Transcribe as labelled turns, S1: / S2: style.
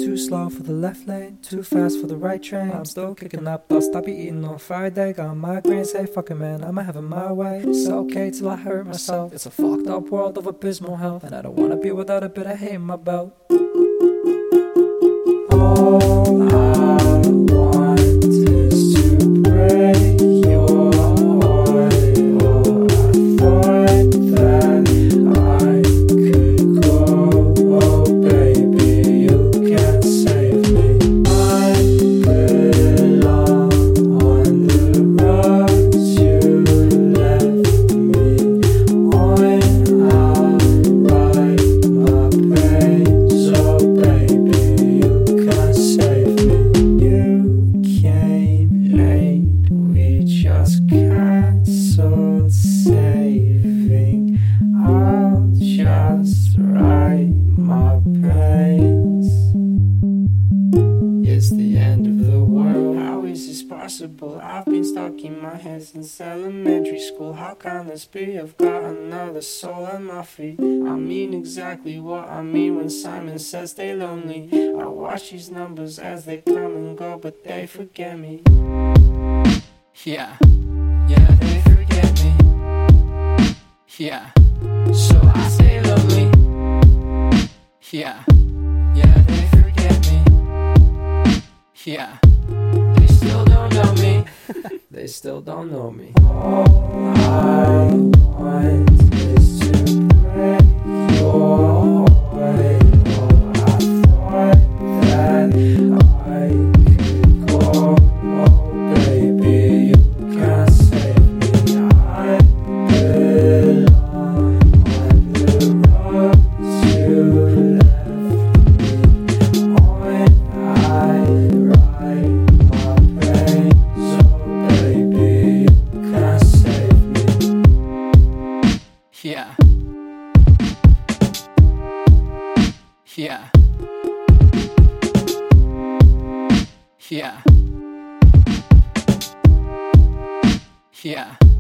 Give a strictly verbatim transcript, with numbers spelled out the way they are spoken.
S1: Too slow for the left lane, too fast for the right train. I'm still kicking up dust, I'll be eating on Friday. Got migraines, hey fucking man, I'ma have it my way. It's okay till I hurt myself. It's a fucked up world of abysmal health, and I don't wanna be without a bit of hate in my belt. All I want is to break your heart. Oh, I thought that I could go. Oh baby, you can save me. I belong on the roads you left me on. I'll write my pains. Oh baby, you can save me. You came late, we just cancelled saving. I'll just write my pains. It's the end of the world. How is this possible? I've been stuck in my head since elementary school. How can this be? I've got another soul at my feet. I mean exactly what I mean when Simon says stay lonely. I watch these numbers as they come and go, but they forget me. Yeah, yeah, they forget me. Yeah, so I stay lonely. Yeah, yeah, they forget me. Yeah, they still don't know me. They still don't know me. All I want is to break your heart. Oh, I thought that I could go. Oh baby, you can save me. I belong on the roads you left me on. I write my pains. Oh baby, you can save me. Yeah. Yeah. Yeah. Yeah.